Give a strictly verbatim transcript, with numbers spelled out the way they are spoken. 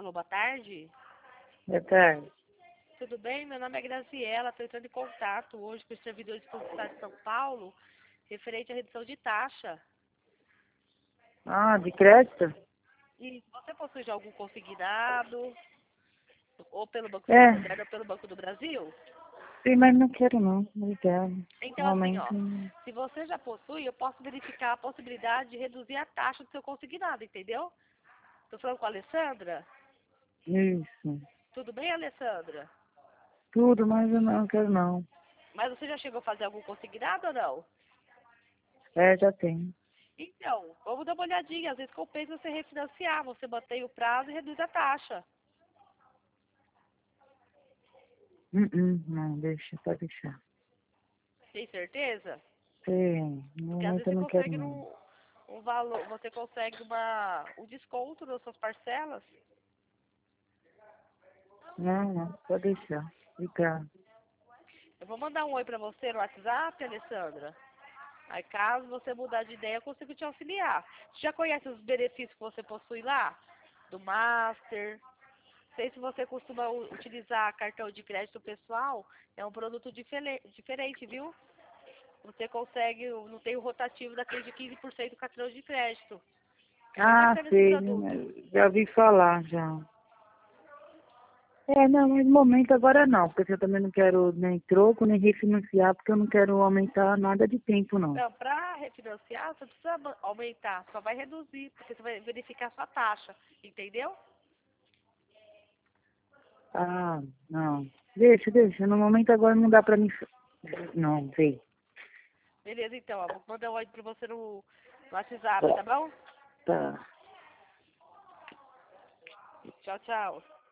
Alô, boa tarde. Boa tarde. Tudo bem? Meu nome é Graziela. Estou entrando em contato hoje com os servidores públicos de São Paulo, referente à redução de taxa. Ah, de crédito? E você possui já algum consignado, ou pelo Banco É, Santander ou pelo Banco do Brasil? sim, mas não quero não, obrigado. Então, assim, ó, Realmente, não. se você já possui, eu posso verificar a possibilidade de reduzir a taxa do seu consignado, entendeu? Estou falando com a Alessandra? Isso. Tudo bem, Alessandra? Tudo, mas eu não quero não. Mas você já chegou a fazer algum consignado ou não? É, já tem. Então, vamos dar uma olhadinha. Às vezes compensa você refinanciar. Você mantém o prazo e reduz a taxa. Hum, hum, não, deixa, pode deixar. Tem certeza? Sim, no Porque às momento vezes eu você não quero consegue não. no, um valor, você consegue uma, um desconto nas suas parcelas. Não, não, pode deixar. Obrigado. Eu vou mandar um oi pra você no WhatsApp, Alessandra. Aí caso você mudar de ideia, eu consigo te auxiliar. Você já conhece os benefícios que você possui lá? Do Master. Não sei se você costuma u- utilizar cartão de crédito pessoal. É um produto difere- diferente, viu? Você consegue, não tem o rotativo daquele de quinze por cento do cartão de crédito. É bem Ah, bacana esse sei, produto. né, já ouvi falar, já. É, não, mas no momento agora não, porque eu também não quero nem troco, nem refinanciar, porque eu não quero aumentar nada de tempo, não. Não, para refinanciar, você precisa ma- aumentar, só vai reduzir, porque você vai verificar a sua taxa, entendeu? Ah, não. Deixa, deixa. No momento agora não dá pra mim. Não, sei. Beleza, então, ó, vou mandar um oi pra você no, no WhatsApp, Tá. tá bom? Tá. Tchau, tchau.